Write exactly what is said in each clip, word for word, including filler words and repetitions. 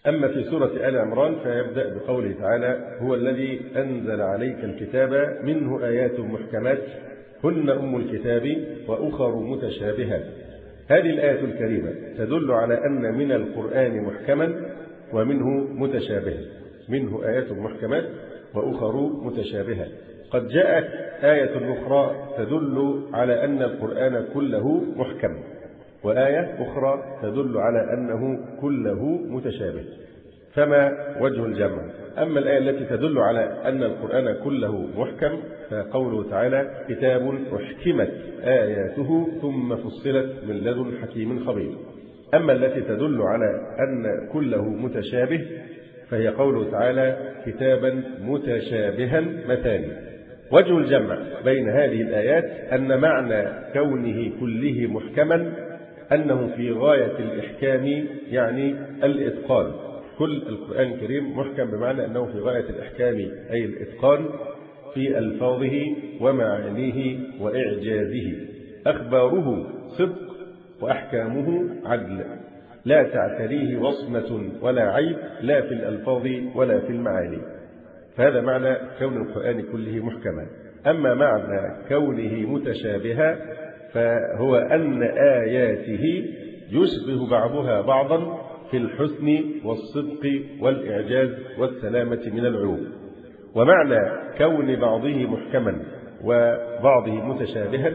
أما في سورة آل عمران فيبدأ بقوله تعالى: هو الذي أنزل عليك الكتاب منه آيات محكمات هن أم الكتاب وأخر متشابهات. هذه الآية الكريمة تدل على أن من القرآن محكما ومنه متشابها، منه آيات محكمات وأخر متشابهات. قد جاءت آية أخرى تدل على أن القرآن كله محكم، وآية أخرى تدل على أنه كله متشابه، فما وجه الجمع؟ أما الآية التي تدل على أن القرآن كله محكم فقوله تعالى: كتاب أحكمت آياته ثم فصلت من لدن حكيم خبير. أما التي تدل على أن كله متشابه فهي قوله تعالى: كتابا متشابها مثاني. وجه الجمع بين هذه الآيات أن معنى كونه كله محكما أنه في غاية الإحكام، يعني الإتقان. كل القرآن الكريم محكم بمعنى أنه في غاية الإحكام أي الإتقان في ألفاظه ومعانيه وإعجازه. أخباره صدق وأحكامه عدل، لا تعتريه وصمة ولا عيب، لا في الألفاظ ولا في المعاني. فهذا معنى كون القرآن كله محكما. أما معنى كونه متشابها فهو أن آياته يشبه بعضها بعضا في الحسن والصدق والإعجاز والسلامة من العيوب. ومعنى كون بعضه محكما وبعضه متشابها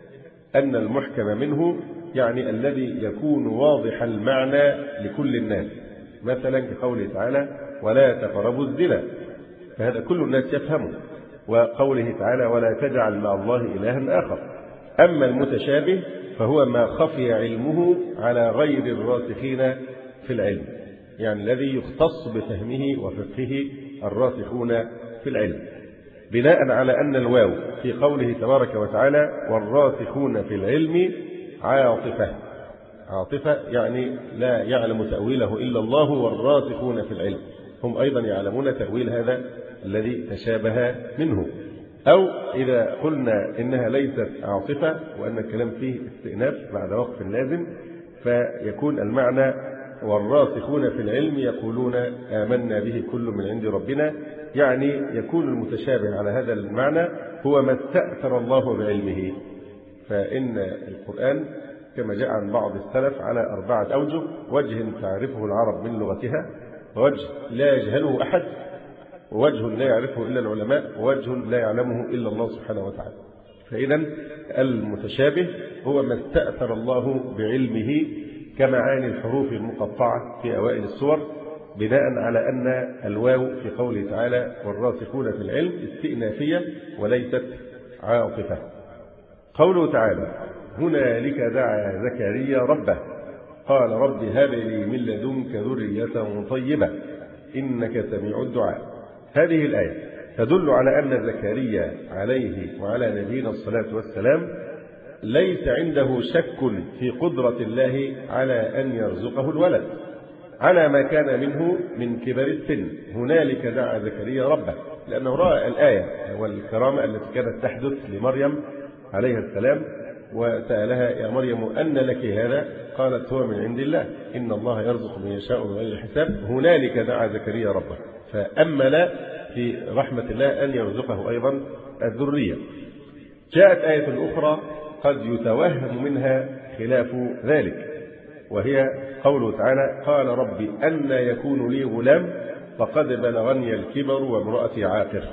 أن المحكم منه يعني الذي يكون واضح المعنى لكل الناس، مثلا كقوله تعالى: ولا تقربوا الزنا، فهذا كل الناس يفهمه. وقوله تعالى: ولا تجعل مع الله إلها آخر. أما المتشابه فهو ما خفي علمه على غير الراسخين في العلم، يعني الذي يختص بفهمه وفقهه الراسخون في العلم، بناء على أن الواو في قوله تبارك وتعالى: والراسخون في العلم عاطفة. عاطفة يعني لا يعلم تأويله إلا الله، والراسخون في العلم هم أيضا يعلمون تأويل هذا الذي تشابه منه. أو إذا قلنا إنها ليست عاطفة وأن الكلام فيه استئناف بعد وقف لازم، فيكون المعنى: والراسخون في العلم يقولون آمنا به كل من عند ربنا، يعني يكون المتشابه على هذا المعنى هو ما استأثر الله بعلمه. فإن القرآن كما جاء عن بعض السلف على أربعة أوجه: وجه تعرفه العرب من لغتها، ووجه لا يجهله أحد، ووجه لا يعرفه إلا العلماء، ووجه لا يعلمه إلا الله سبحانه وتعالى. فإذا المتشابه هو ما استأثر الله بعلمه كمعاني الحروف المقطعة في أوائل السور، بناء على أن الواو في قوله تعالى: والراسخون في العلم استئنافية وليست عاطفة. قوله تعالى: هنالك دعا زكريا ربه قال رب هب لي من لدنك ذرية طيبة إنك سميع الدعاء. هذه الآية تدل على أن زكريا عليه وعلى نبينا الصلاة والسلام ليس عنده شك في قدرة الله على أن يرزقه الولد على ما كان منه من كبر السن. هنالك دعا زكريا ربه، لأنه رأى الآية والكرامة التي كانت تحدث لمريم عليها السلام، وسألها: يا مريم أن لك هذا؟ قالت: هو من عند الله إن الله يرزق من يشاء بغير حساب. هنالك دعا زكريا ربه، فأمل في رحمة الله أن يرزقه أيضا الذرية. جاءت آية أخرى قد يتوهم منها خلاف ذلك، وهي قوله تعالى: قال ربي أن يكون لي غلام وقد بلغني الكبر وامرأتي عاقر.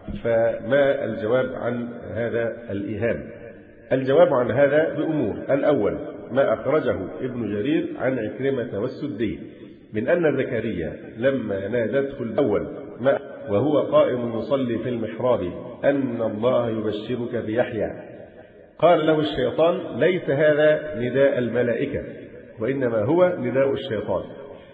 فما الجواب عن هذا الإيهام؟ الجواب عن هذا بأمور. الأول ما أخرجه ابن جرير عن عكرمة والسدي من أن زكريا لما نادته الأول ما وهو قائم يصلي في المحراب أن الله يبشرك بيحيى، قال له الشيطان: ليس هذا نداء الملائكة وإنما هو نداء الشيطان.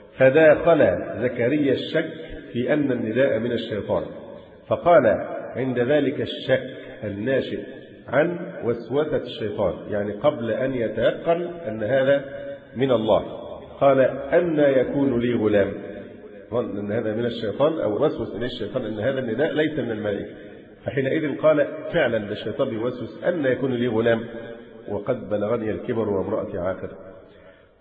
فداخل زكريا الشك في أن النداء من الشيطان، فقال عند ذلك الشك الناشئ عن وسوسة الشيطان، يعني قبل أن يتيقن أن هذا من الله، قال: أن يكون لي غلام؟ ظن أن هذا من الشيطان أو وسوس إليه الشيطان أن هذا النداء ليس من الملائكة. فحينئذ قال فعلا الشيطان بيوسوس: أن يكون لي غلام وقد بلغني الكبر وامرأتي عاقر.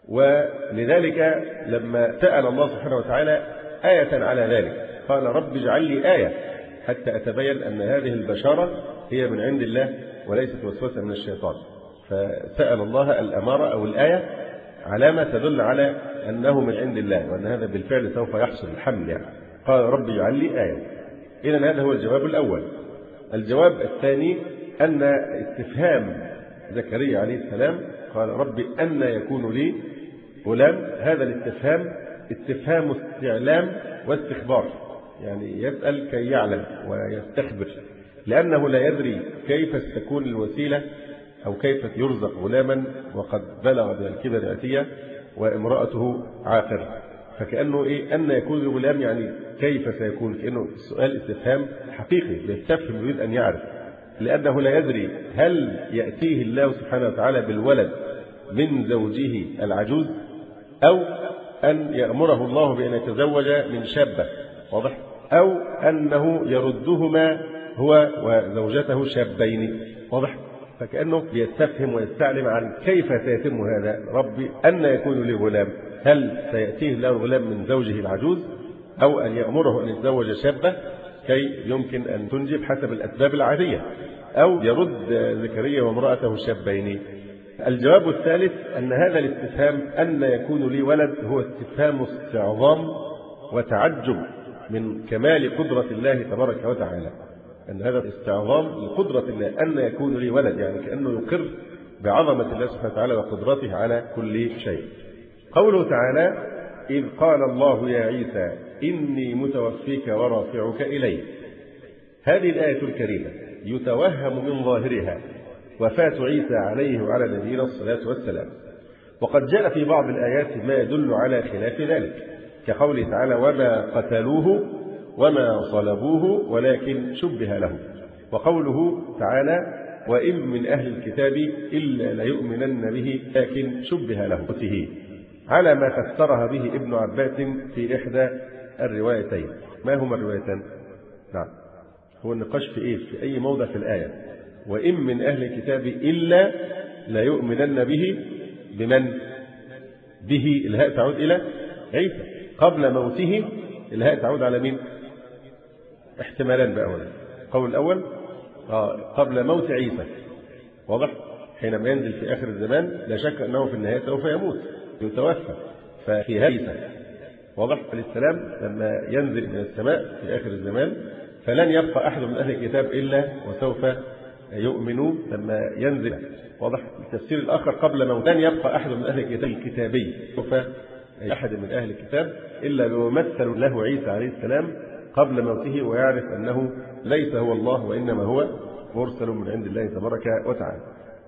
ولذلك لما سأل الله سبحانه وتعالى آية على ذلك قال رب اجعل لي آية حتى أتبين أن هذه البشارة هي من عند الله وليست وسوسة من الشيطان. فسأل الله الأمارة أو الآية علامة تدل على أنه من عند الله وأن هذا بالفعل سوف يحصل الحمل يعني. قال رب اجعل لي آية. إذن هذا هو الجواب الأول. الجواب الثاني أن استفهام زكريا عليه السلام قال رب أن يكون لي غلام، هذا الاستفهام استفهام استعلام واستخبار، يعني يسأل كي يعلم ويستخبر، لأنه لا يدري كيف ستكون الوسيلة أو كيف يرزق غلاما وقد بلغ من الكبر عتية وامرأته عاقر. فكأنه إيه أن يكون له غلام، يعني كيف سيكون، كأنه السؤال استفهام حقيقي يستفهم يريد أن يعرف، لأنه لا يدري هل يأتيه الله سبحانه وتعالى بالولد من زوجه العجوز أو أن يأمره الله بأن يتزوج من شابة، واضح، أو أنه يردهما هو وزوجته شابين، واضح. فكأنه بيستفهم ويستعلم عن كيف سيتم هذا. ربي أن يكون لي غلام، هل سيأتيه له الغلام من زوجه العجوز أو أن يأمره أن يتزوج شابة كي يمكن أن تنجب حسب الأسباب العادية، أو يرد زكريا وامرأته شابين. الجواب الثالث أن هذا الاستفهام أن يكون لي ولد هو استفهام استعظام وتعجب من كمال قدرة الله تبارك وتعالى، أن هذا استعظام لقدرة الله أن يكون لي ولد، يعني كأنه يقر بعظمة الله سبحانه وتعالى وقدرته على كل شيء. قوله تعالى إذ قال الله يا عيسى إني متوفيك ورافعك إلي، هذه الآية الكريمة يتوهم من ظاهرها وفاة عيسى عليه وعلى نبينا الصلاة والسلام، وقد جاء في بعض الآيات ما يدل على خلاف ذلك، كقوله تعالى وما قتلوه وما صلبوه ولكن شبه له، وقوله تعالى وإن من أهل الكتاب إلا ليؤمنن به لكن شبه له، على ما فسرها به ابن عباس في إحدى الروايتين. ما هما الروايتان؟ نعم، هو النقاش في إيه؟ في أي موضع في الآية. وإن من أهل الكتاب إلا ليؤمنن به، بمن؟ به الهاء تعود إلى عيسى، قبل موته الهاء تعود على مين؟ احتمالان بقى هنا. القول الأول آه قبل موت عيسى، واضح، حينما ينزل في آخر الزمان لا شك أنه في النهاية سوف يموت يتوفى، ففي عيسى واضح عليه السلام لما ينزل من السماء في آخر الزمان فلن يبقى أحد من أهل الكتاب إلا وسوف يؤمنوا لما ينزل، واضح. التفسير الآخر قبل موت لن يبقى أحد من أهل الكتاب الكتابي، سوف أحد من أهل الكتاب إلا يمثل له عيسى عليه السلام قبل موته ويعرف أنه ليس هو الله وإنما هو مرسل من عند الله تبارك وتعالى.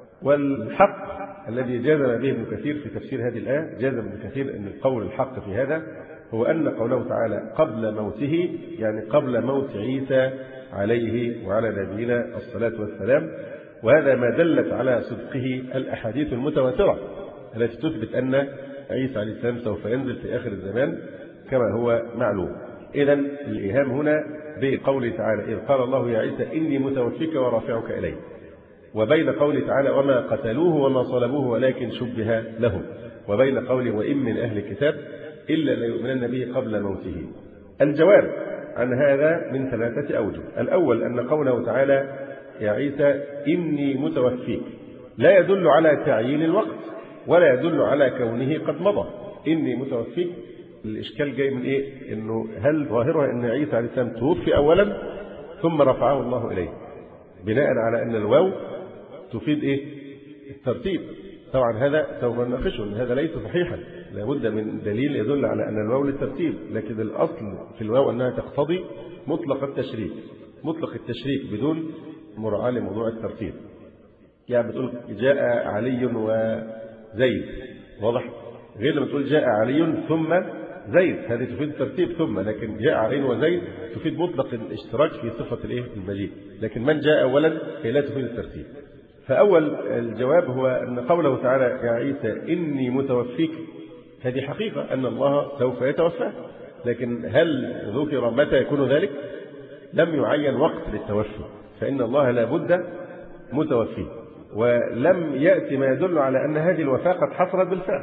والحق الذي جازم به ابن كثير في تفسير هذه الآية، جازم ابن كثير أن القول الحق في هذا هو أن قوله تعالى قبل موته يعني قبل موت عيسى عليه وعلى نبينا الصلاة والسلام، وهذا ما دلت على صدقه الأحاديث المتواترة التي تثبت أن عيسى عليه السلام سوف ينزل في آخر الزمان كما هو معلوم. إذن الإيهام هنا بقوله تعالى إذ قال الله يا عيسى إني متوفيك ورافعك إلي، وبين قوله تعالى وما قتلوه وما صلبوه ولكن شبه لهم، وبين قوله وإن من أهل الكتاب إلا ليؤمنن به قبل موته. الجواب عن هذا من ثلاثة أوجه. الأول أن قوله تعالى يا عيسى إني متوفيك لا يدل على تعيين الوقت ولا يدل على كونه قد مضى. إني متوفيك الإشكال جاي من إيه؟ إنه هل ظاهرها أن عيسى عليه السلام توفي أولا ثم رفعه الله إليه، بناء على أن الواو تفيد إيه؟ الترتيب. طبعا هذا سوف نناقشه أن هذا ليس صحيحا، لابد من دليل يدل على أن الواو للترتيب، لكن الأصل في الواو أنها تقتضي مطلق التشريك، مطلق التشريك بدون مراعاة لموضوع الترتيب. يعني بتقول جاء علي وزيد، واضح، غير لما تقول جاء علي ثم زيد، هذه تفيد الترتيب ثم، لكن جاء علي وزيد تفيد مطلق الاشتراك في صفة الايه المجيء، لكن من جاء أولا هي لا تفيد الترتيب. فأول الجواب هو أن قوله تعالى يا عيسى إني متوفيك هذه حقيقة أن الله سوف يتوفى، لكن هل ذكر متى يكون ذلك؟ لم يعين وقت للتوفي، فإن الله لا بد متوفي، ولم يأتي ما يدل على أن هذه الوفاة قد حصلت بالفعل،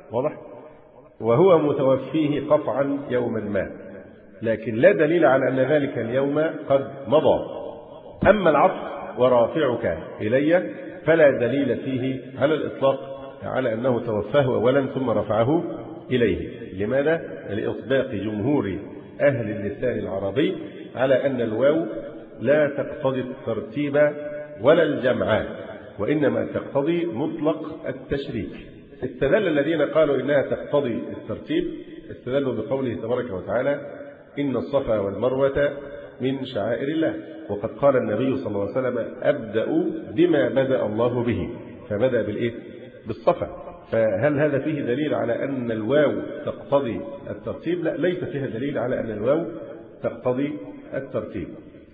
واضح؟ وهو متوفيه قطعا يوما ما، لكن لا دليل على أن ذلك اليوم قد مضى. أما العطف ورافعك إلي فلا دليل فيه على الإطلاق على أنه توفاه أولا ثم رفعه إليه. لماذا؟ لإطباق جمهور أهل اللسان العربي على أن الواو لا تقتضي الترتيب ولا الجمع، وإنما تقتضي مطلق التشريك. استدل الذين قالوا إنها تقتضي الترتيب استدلوا بقوله تبارك وتعالى: إن الصفا والمروة من شعائر الله. وقد قال النبي صلى الله عليه وسلم: أبدأ بما بدأ الله به، فبدأ بالإيه؟ بالصفا. فهل هذا فيه دليل على أن الواو تقتضي الترتيب؟ لا، ليس فيها دليل على أن الواو تقتضي الترتيب.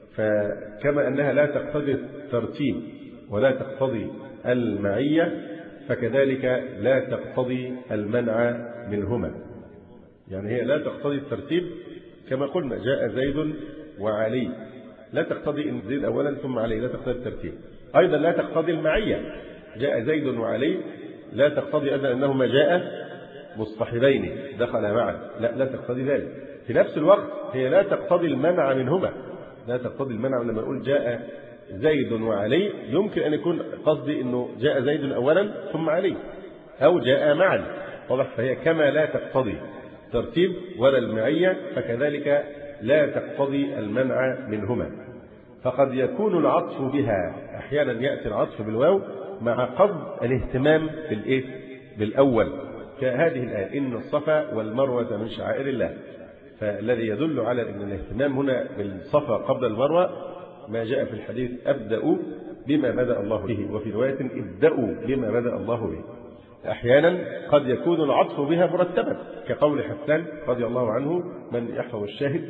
فكما أنها لا تقتضي الترتيب ولا تقتضي المعية، فكذلك لا تقتضي المنع منهما. يعني هي لا تقتضي الترتيب كما قلنا: جاء زيد وعلي، لا تقتضي إن زيد أولا ثم علي، لا تقتضي الترتيب. أيضا لا تقتضي المعية، جاء زيد وعلي، لا تقتضي أيضا أنهما جاء مصطحبين دخل معا، لا لا تقتضي ذلك. في نفس الوقت هي لا تقتضي المنع منهما، لا تقتضي المنع. لما أقول جاء زيد وعلي يمكن أن يكون قصدي أنه جاء زيد أولا ثم علي، أو جاء معا، واضح؟ فهي كما لا تقتضي الترتيب ولا المعية فكذلك لا تقتضي المنع منهما. فقد يكون العطف بها أحيانا، يأتي العطف بالواو مع قصد الاهتمام بالإيه؟ بالأول، كهذه الآية: إن الصفا والمروة من شعائر الله. فالذي يدل على أن الاهتمام هنا بالصفا قبل المروة ما جاء في الحديث: أبدأ بما بدأ الله به، وفي رواية: ابدأوا بما بدأ الله به. أحيانا قد يكون العطف بها مرتبا، كقول حسان رضي الله عنه: من يحفظ الشاهد: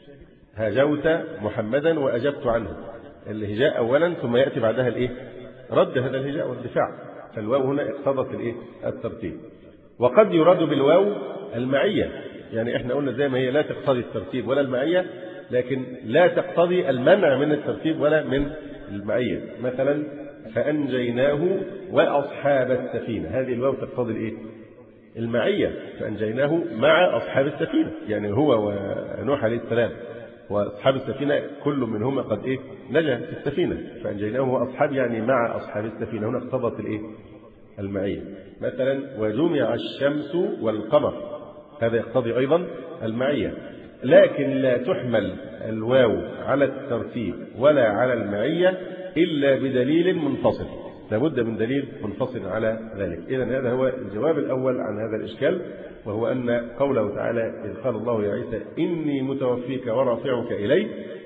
هاجوت محمدا وأجبت عنه. الهجاء أولا ثم يأتي بعدها الإيه؟ رد هذا الهجاء والدفاع. فالواو هنا اقتضت الإيه؟ الترتيب. وقد يراد بالواو المعية، يعني احنا قلنا زي ما هي لا تقتضي الترتيب ولا المعية، لكن لا تقتضي المنع من الترتيب ولا من المعية. مثلا: فأنجيناه وأصحاب السفينة، هذه الواو تقتضي الإيه؟ المعية. فأنجيناه مع أصحاب السفينة، يعني هو ونوح عليه السلام وأصحاب السفينة كل منهما قد إيه؟ نجا في السفينة. فأنجيناه وأصحاب يعني مع أصحاب السفينة، هنا اقتضت الإيه؟ المعية. مثلا: وجمع الشمس والقمر، هذا يقتضي أيضا المعية. لكن لا تحمل الواو على الترتيب ولا على المعية إلا بدليل منفصل، لابد من دليل منفصل على ذلك. إذن هذا هو الجواب الأول عن هذا الإشكال، وهو أن قوله تعالى: إذ قال الله يا عيسى إني متوفيك ورافعك إلي،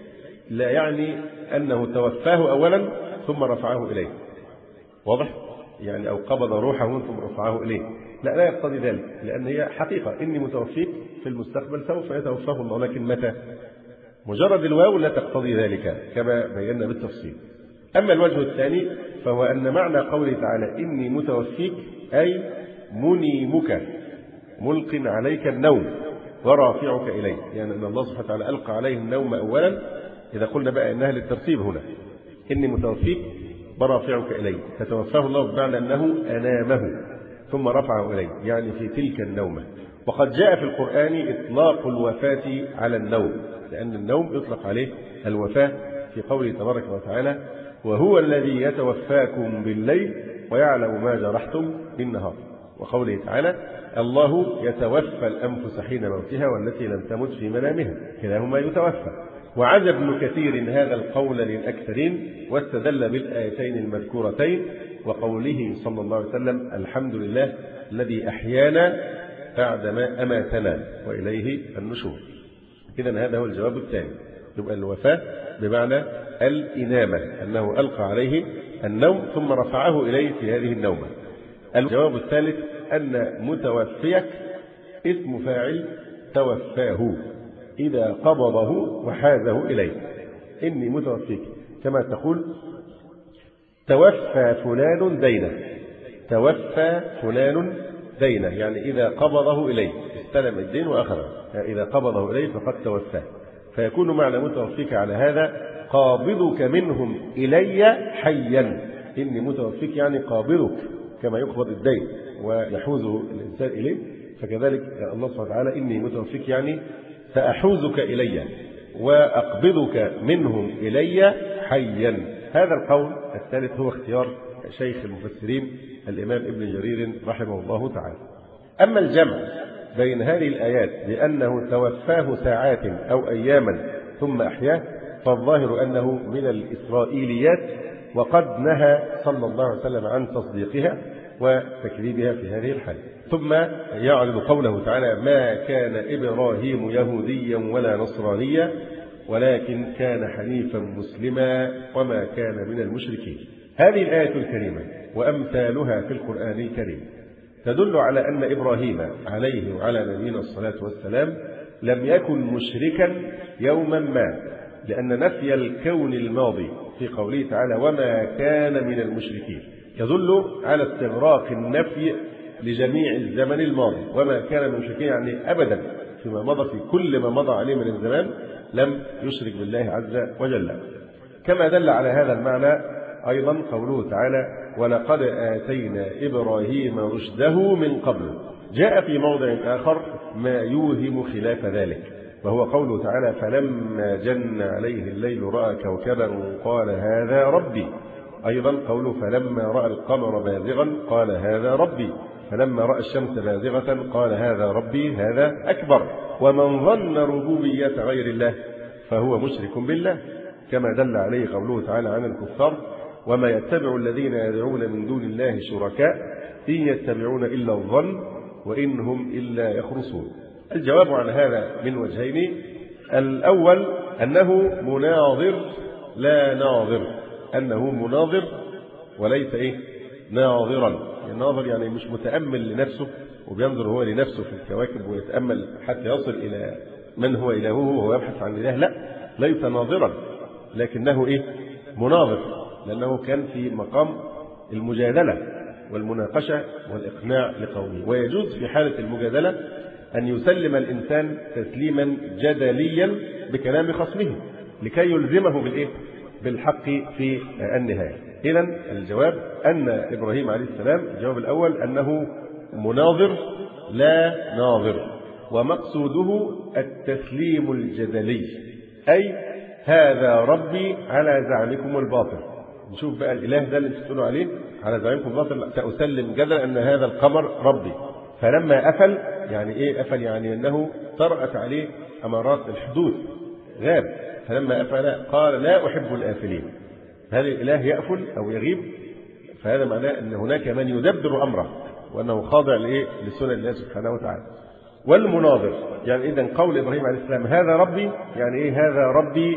لا يعني أنه توفاه أولا ثم رفعه إليه، واضح؟ يعني أو قبض روحه ثم رفعه إليه، لا لا يقتضي ذلك، لأن هي حقيقة: إني متوفيك في المستقبل سوف يتوفاه الله، لكن متى؟ مجرد الواو لا تقتضي ذلك كما بينا بالتفصيل. أما الوجه الثاني فهو أن معنى قوله تعالى: إني متوفيك أي منيمك، ملق عليك النوم ورافعك إليه، يعني أن الله سبحانه وتعالى ألقى عليه النوم أولا. إذا قلنا بقى إنها للترتيب هنا: إني متوفيك ورافعك إليه، فتوفاه الله بمعنى أنه أنامه ثم رفعه إليه، يعني في تلك النومة. وقد جاء في القرآن إطلاق الوفاة على النوم، لأن النوم يطلق عليه الوفاة في قوله تبارك وتعالى: وهو الذي يتوفاكم بالليل ويعلم ما جرحتم بالنهار. وقوله تعالى: الله يتوفى الأنفس حين موتها والتي لم تمت في منامها، كلاهما يتوفى. وعزى ابن كثير هذا القول للأكثرين، واستدل بالآيتين المذكورتين وقوله صلى الله عليه وسلم: الحمد لله الذي أحيانا بعدما أماتنا وإليه النشور. إذن هذا هو الجواب الثاني، يبقى الوفاة بمعنى الإنامة، أنه ألقى عليه النوم ثم رفعه إليه في هذه النومة. الجواب الثالث أن متوفيك اسم فاعل توفاه إذا قبضه وحازه إليه. إني متوفيك، كما تقول: توفى فلان دينه، توفى فلان دينه، يعني إذا قبضه إليه، استلم الدين وأخذه، يعني إذا قبضه إليه فقد توفاه. فيكون معنى متوفيك على هذا: قابضك منهم إلي حيا. إني متوفيك يعني قابضك كما يقبض الدين ويحوزه الإنسان إليه، فكذلك الله سبحانه وتعالى إني متوفيك يعني سأحوزك إلي وأقبضك منهم إلي حيا. هذا القول الثالث هو اختيار شيخ المفسرين الإمام ابن جرير رحمه الله تعالى. أما الجمع بين هذه الآيات بأنه توفاه ساعات أو أياما ثم أحياه فالظاهر أنه من الإسرائيليات، وقد نهى صلى الله عليه وسلم عن تصديقها وتكذيبها في هذه الحالة. ثم يعرض قوله تعالى: ما كان إبراهيم يهوديا ولا نصرانيا ولكن كان حنيفا مسلما وما كان من المشركين. هذه الآية الكريمة وأمثالها في القرآن الكريم تدل على أن إبراهيم عليه وعلى نبينا الصلاة والسلام لم يكن مشركا يوما ما، لأن نفي الكون الماضي في قوله تعالى وما كان من المشركين يدل على استغراق النفي لجميع الزمن الماضي، وما كان من المشركين يعني أبدا فيما مضى، في كل ما مضى عليه من الزمان لم يشرك بالله عز وجل. كما دل على هذا المعنى أيضا قوله تعالى ولقد آتينا إبراهيم رشده من قبل. جاء في موضع آخر ما يوهم خلاف ذلك، وهو قوله تعالى فلما جن عليه الليل رأى كوكبا قال هذا ربي. أيضا قوله فلما رأى القمر بازغا قال هذا ربي، فلما رأى الشمس بازغة قال هذا ربي هذا أكبر. ومن ظن ربوبية غير الله فهو مشرك بالله، كما دل عليه قوله تعالى عن الكفار وما يتبع الذين يدعون من دون الله شركاء إن يتبعون إلا الظن وإن هم إلا يخرصون. الجواب عن هذا من وجهين: الأول أنه مناظر لا ناظر، أنه مناظر وليس إيه ناظرا. الناظر يعني مش متأمل لنفسه وبينظر هو لنفسه في الكواكب ويتأمل حتى يصل إلى من هو إلهه وهو يبحث عن إله، لا، ليس ناظرا، لكنه إيه مناظر، لأنه كان في مقام المجادلة والمناقشة والإقناع لقومه. ويجوز في حالة المجادلة أن يسلم الإنسان تسليما جدليا بكلام خصمه لكي يلزمه بالإيه؟ بالحق في النهاية. إذن الجواب أن إبراهيم عليه السلام الجواب الأول أنه مناظر لا ناظر، ومقصوده التسليم الجدلي، أي هذا ربي على زعمكم الباطل. نشوف بقى الإله ده اللي تقولوا عليه على زعمكم الباطل سأسلم جدلا أن هذا القمر ربي. فلما أفل يعني إيه أفل؟ يعني أنه طرأت عليه أمارات الحدوث، غاب. فلما أفل قال لا أحب الآفلين. هذا الإله يأفل أو يغيب، فهذا معناه أن هناك من يدبر أمره وأنه خاضع لإيه لسنن الله سبحانه وتعالى. والمناظر يعني إذن قول إبراهيم عليه السلام هذا ربي يعني إيه؟ هذا ربي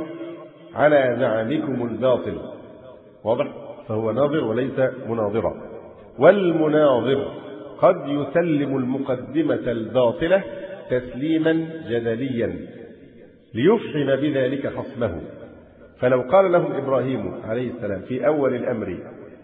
على زعمكم الباطل، واضح؟ فهو ناظر وليس مناظرا. والمناظر قد يسلم المقدمة الباطلة تسليما جدليا ليفحم بذلك خصمه. فلو قال لهم إبراهيم عليه السلام في أول الأمر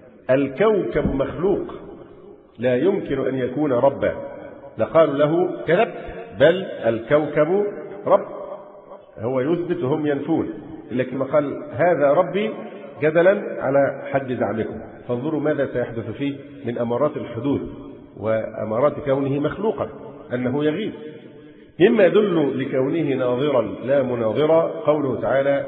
الكوكب مخلوق لا يمكن أن يكون ربا لقالوا له كذبت، بل الكوكب رب. هو يثبت وهم ينفون، لكن ما قال هذا ربي جدلا على حد زعمكم. فانظروا ماذا سيحدث فيه من أمارات الحدوث وأمارات كونه مخلوقا، أنه يغيب. مما يدل لكونه ناظرا لا مناظرا قوله تعالى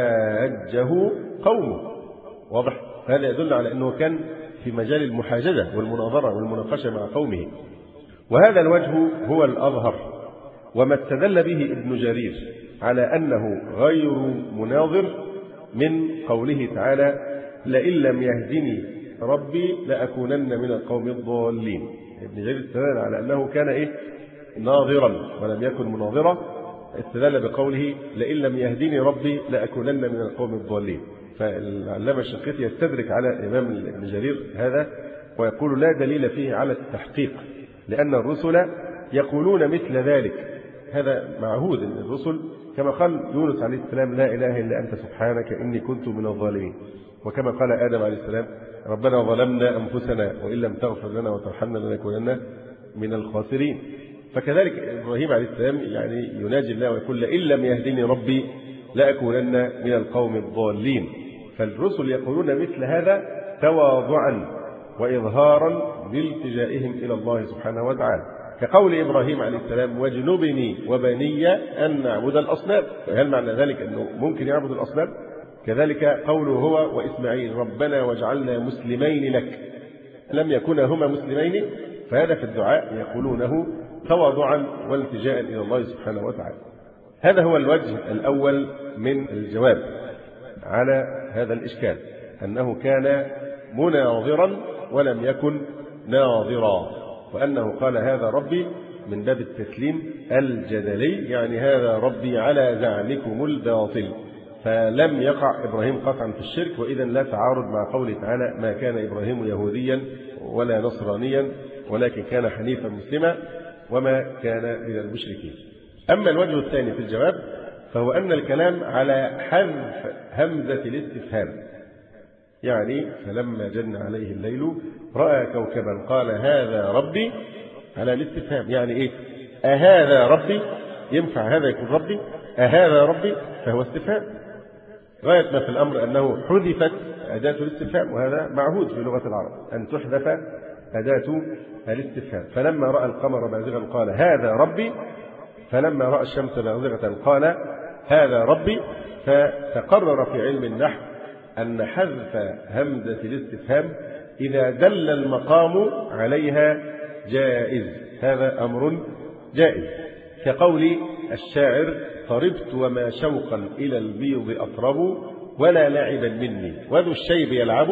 وحاجه قومه، واضح؟ هذا يدل على أنه كان في مجال المحاججة والمناظرة والمناقشة مع قومه. وهذا الوجه هو الأظهر، وما استدل به ابن جرير على أنه غير مناظر من قوله تعالى لئن لم يهدني ربي لأكونن من القوم الضالين. ابن جرير استدل على أنه كان إيه ناظرا ولم يكن مناظرا، استدل بقوله لئن لم يهدني ربي لأكونن من القوم الضالين. فالعلامة الشنقيطي يستدرك على الإمام ابن جرير هذا ويقول لا دليل فيه على التحقيق، لأن الرسل يقولون مثل ذلك. هذا معهود أن الرسل كما قال يونس عليه السلام لا إله إلا أنت سبحانك إني كنت من الظالمين، وكما قال آدم عليه السلام ربنا ظلمنا أنفسنا وإن لم تغفر لنا وترحمنا لنكونن من الخاسرين. فكذلك إبراهيم عليه السلام يعني يناجي الله ويقول لئن لم يهدني ربي لأكونن من القوم الضالين. فالرسل يقولون مثل هذا تواضعا وإظهارا بالتجائهم إلى الله سبحانه وتعالى، كقول إبراهيم عليه السلام واجنبني وبني أن نعبد الأصنام. هل معنى ذلك أنه ممكن يعبد الأصنام؟ كذلك قوله هو وإسماعيل ربنا واجعلنا مسلمين لك، لم يكونا هما مسلمين، فهذا في الدعاء يقولونه تواضعا والتجاء إلى الله سبحانه وتعالى. هذا هو الوجه الأول من الجواب على هذا الإشكال، أنه كان مناظرا ولم يكن ناظرا، وأنه قال هذا ربي من باب التسليم الجدلي، يعني هذا ربي على زعمكم الباطل، فلم يقع إبراهيم قطعا في الشرك، وإذا لا تعارض مع قوله تعالى ما كان إبراهيم يهوديا ولا نصرانيا ولكن كان حنيفا مسلما وما كان من المشركين. أما الوجه الثاني في الجواب فهو أن الكلام على حذف همزة الاستفهام، يعني فلما جن عليه الليل رأى كوكبا قال هذا ربي على الاستفهام، يعني إيه؟ أهذا ربي؟ ينفع هذا يكون ربي؟ أهذا ربي؟ فهو استفهام. غاية ما في الأمر أنه حذفت أداة الاستفهام، وهذا معهود في لغة العرب أن تحذف أداة الاستفهام. فلما رأى القمر بازغا قال هذا ربي، فلما رأى الشمس بازغة قال هذا ربي. فتقرر في علم النحو أن حذف همزة الاستفهام إذا دل المقام عليها جائز، هذا أمر جائز، كقول الشاعر طربت وما شوقا إلى البيض أطرب ولا لعبا مني وذو الشيب يلعب،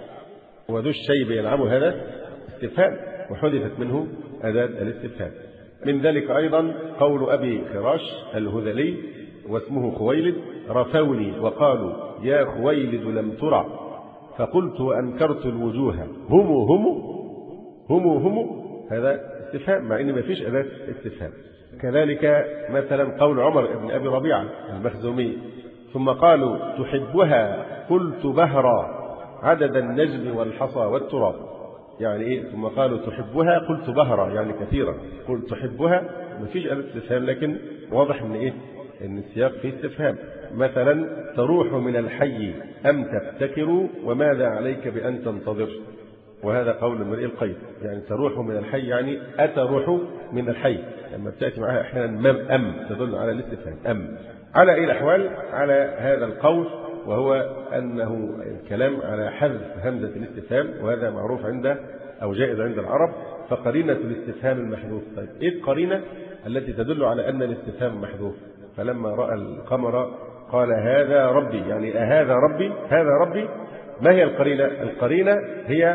وذو الشيب يلعب هذا استفهام وحذفت منه أداة الاستفهام. من ذلك أيضا قول أبي خراش الهذلي واسمه خويلد رفوني وقالوا يا خويلد لم ترع فقلت وأنكرت الوجوه هم هم هم هم، هذا استفهام مع أن ما فيش أداة استفهام. كذلك مثلا قول عمر بن أبي ربيعة المخزومي ثم قالوا تحبها قلت بهرا عدد النجم والحصى والتراب، يعني إيه؟ ثم قالوا تحبها قلت بهرا يعني كثيرا، قلت تحبها ما فيش أداة استفهام، لكن واضح من إيه؟ إن السياق فيه استفهام. مثلا تروح من الحي أم تبتكر وماذا عليك بأن تنتظر، وهذا قول امرئ القيس، يعني تروح من الحي يعني أتروح من الحي، لما بتأتي معها أحيانا مم أم تدل على الاستفهام أم. على أي الأحوال على هذا القول، وهو أنه الكلام على حذف همزة الاستفهام، وهذا معروف عند أو جائز عند العرب. فقرينة الاستفهام المحذوف، طيب إيه القرينة التي تدل على أن الاستفهام محذوف؟ فلما رأى القمر قال هذا ربي، يعني أهذا ربي؟ هذا ربي. ما هي القرينة؟ القرينة هي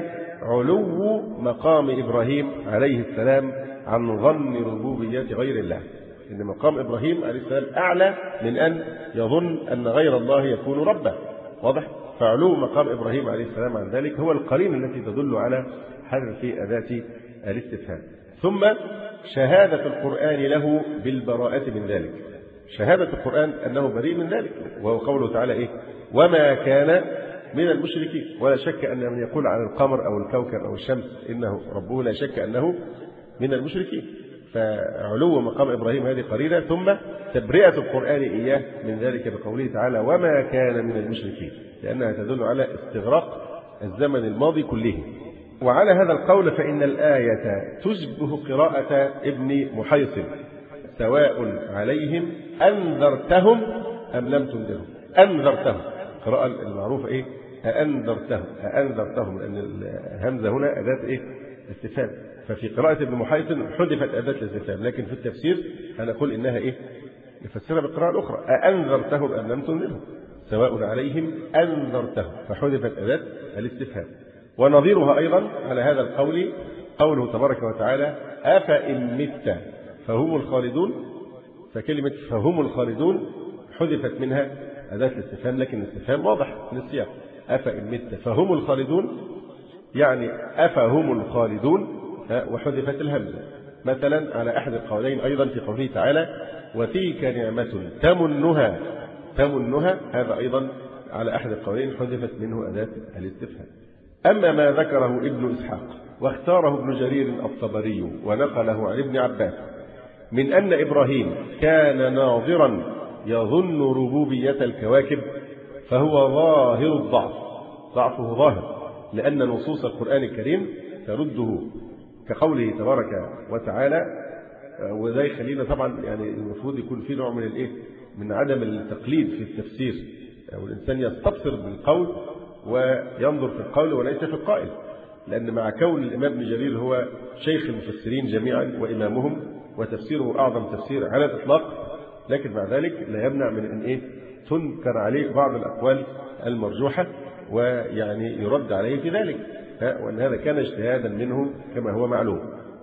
علو مقام إبراهيم عليه السلام عن ظن ربوبية غير الله، إن مقام إبراهيم عليه السلام أعلى من أن يظن أن غير الله يكون ربا، واضح؟ فعلو مقام إبراهيم عليه السلام عن ذلك هو القرينة التي تدل على حذف أداة الاستفهام. ثم شهادة القرآن له بالبراءة من ذلك، شهادة القرآن أنه بريء من ذلك، وهو قوله تعالى إيه؟ وما كان من المشركين. ولا شك أن من يقول عن القمر أو الكوكب أو الشمس إنه ربه لا شك أنه من المشركين. فعلو مقام إبراهيم هذه قرينة، ثم تبرئة القرآن إياه من ذلك بقوله تعالى وما كان من المشركين، لأنها تدل على استغراق الزمن الماضي كله. وعلى هذا القول فإن الآية تشبه قراءة ابن محيصن سواء عليهم أنذرتهم أم لم تنذرهم. أنذرتهم قراءة المعروفة إيه؟ أنذرتهم أنذرتهم، لأن الهمزة هنا أداة إيه؟ استفهام. ففي قراءة ابن محيصن حذفت أداة الاستفهام، لكن في التفسير أنا أقول إنها إيه؟ نفسرها بالقراءة الأخرى أأنذرتهم أم لم تنذرهم سواء عليهم أنذرتهم، فحذفت أداة الاستفهام. ونظيرها أيضا على هذا القول قوله تبارك وتعالى أفإن مت فهم الخالدون، فكلمة فهم الخالدون حذفت منها أداة الاستفهام، لكن الاستفهام واضح من السياق أفإن مت فهم الخالدون، يعني أفهم الخالدون، وحذفت الهمزة. مثلا على أحد القولين أيضا في قوله تعالى وتلك نعمة تمنها تمنها، هذا أيضا على أحد القولين حذفت منه أداة الاستفهام. أما ما ذكره ابن إسحاق واختاره ابن جرير الطبري ونقله عن ابن عباس من أن إبراهيم كان ناظرا يظن ربوبية الكواكب، فهو ظاهر الضعف، ضعفه ظاهر، لأن نصوص القرآن الكريم ترده كقوله تبارك وتعالى. وده يخلينا طبعا يعني المفروض يكون في نوع من الايه من عدم التقليد في التفسير، أو الإنسان يستبصر بالقول وينظر في القول وليس في القائل، لأن مع كون الإمام ابن جرير هو شيخ المفسرين جميعا وإمامهم وتفسيره أعظم تفسير على الإطلاق، لكن مع ذلك لا يمنع من أن إيه تنكر عليه بعض الأقوال المرجوحة ويعني يرد عليه في ذلك، وأن هذا كان اجتهادا منه كما هو معلوم.